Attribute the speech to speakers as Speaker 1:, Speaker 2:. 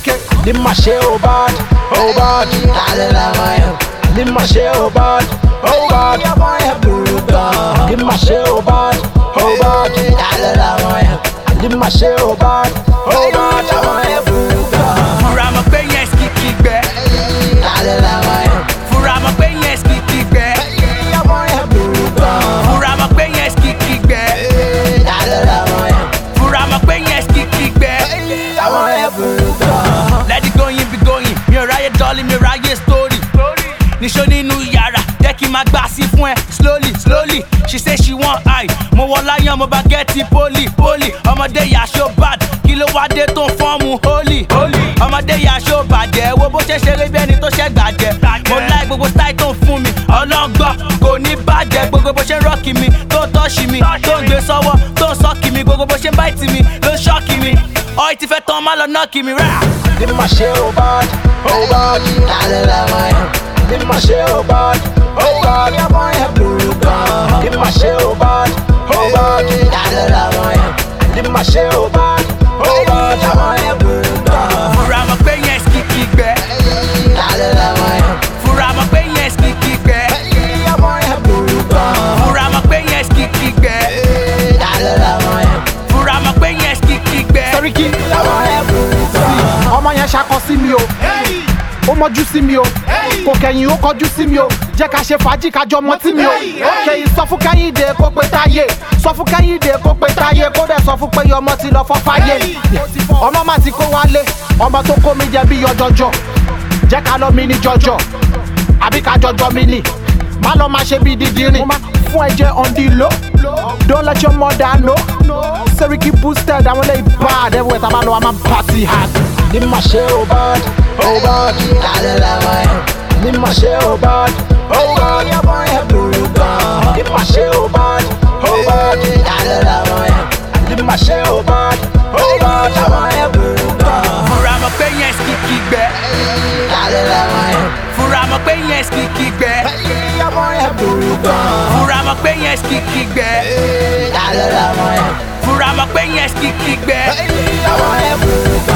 Speaker 1: Okay, leave my shit oh bad, oh bad. Leave my shit oh bad, oh bad. Leave my shit oh bad, oh bad. Leave my shit oh bad, oh bad.
Speaker 2: Fura mọ̀ pé yẹn skiki gbẹ. Fura mọ̀ pé yẹn skiki gbẹ. Fura mọ̀ pé yẹn skiki gbẹ. Fura mọ̀ pé yẹn skiki gbẹ. Let it go yin be going. Mi ò ráyè dọ́ọ̀lì, mi ò ráyè story. Níṣó nínú yàrá, jẹ́ kí n máa gbà sí fún ẹ slowly, slowly. She say she want high, mo wọ láyàn mo bá gẹ́tì poli, poli. Ọmọdé yà ṣó bad, kí ló wá dé tó ń fọ́ọ̀mù holy, holy. Ọmọdé yà ṣó bàjẹ́, wo bó ṣe ṣeré bí ẹni tó ṣẹ́ gbàjẹ́. Mo láì gbogbo style tó ń fún mi, ọlọ́ngbọ́n kò ní bàjẹ́. Gbogbo bó ṣe ń rọ́ọ̀kì mi, tó ń tọ́ṣì mi, tó ń gbé sọ́wọ́, tó ń sọ́ọ̀kì mi. Gbogbo bó ṣe ń báìtì mi, ló ń ṣọ́ọ̀kì mi. Ọ̀ì ti fẹ́ tán má lọ nọ́ọ̀kì mi rà.
Speaker 1: Leave my shit oh bad, oh bad. Leave my shit oh bad, oh bad. Leave my shit oh bad, oh bad. Leave my shit oh bad, oh bad.
Speaker 2: Fura mọ̀ pé yẹn skiki gbẹ. Fura mọ̀ pé yẹn skiki gbẹ. Fura mọ̀ pé yẹn skiki gbẹ. Fura mọ̀ pé yẹn skiki gbẹ.
Speaker 1: Seriki, ọmọ yẹn ṣakọ sí mi o, ó mọjú sí mi o, kò kẹ̀yìn ó kọjú sí mi o, jẹ́ ká ṣe fàájì kájọ mọ́ tí mi o. Kẹ̀yìn sọ fún Kẹ́hìndé kó pé táyé, sọ fún Kẹ́hìndé kó pé táyé, kó dẹ̀ sọ fún pé ọmọ ti lọ fọ́ fáyé. Ọmọ má ti kó wálé, ọmọ tó kó mi jẹ bí ọjọjọ, jẹ́ ká lọ mi ní jọjọ, àbí ká jọjọ mi ní, má lọ má ṣe bí dídírin. Mo máa fún ẹ̀jẹ̀ on the low, don't let your mother know. Seriki boosted, àwọn lè bad, everywhere tá a bá lọ a máa party hard. Leave my shit oh bad, oh bad. Leave my shit oh bad, oh bad. Leave my shit oh bad, oh bad. Leave my shit oh bad, oh bad.
Speaker 2: Fura mọ̀ pé yẹn skiki gbẹ. Fura mọ̀ pé yẹn skiki gbẹ. Fura mọ̀ pé yẹn skiki gbẹ. Fura mọ̀ pé yẹn skiki gbẹ.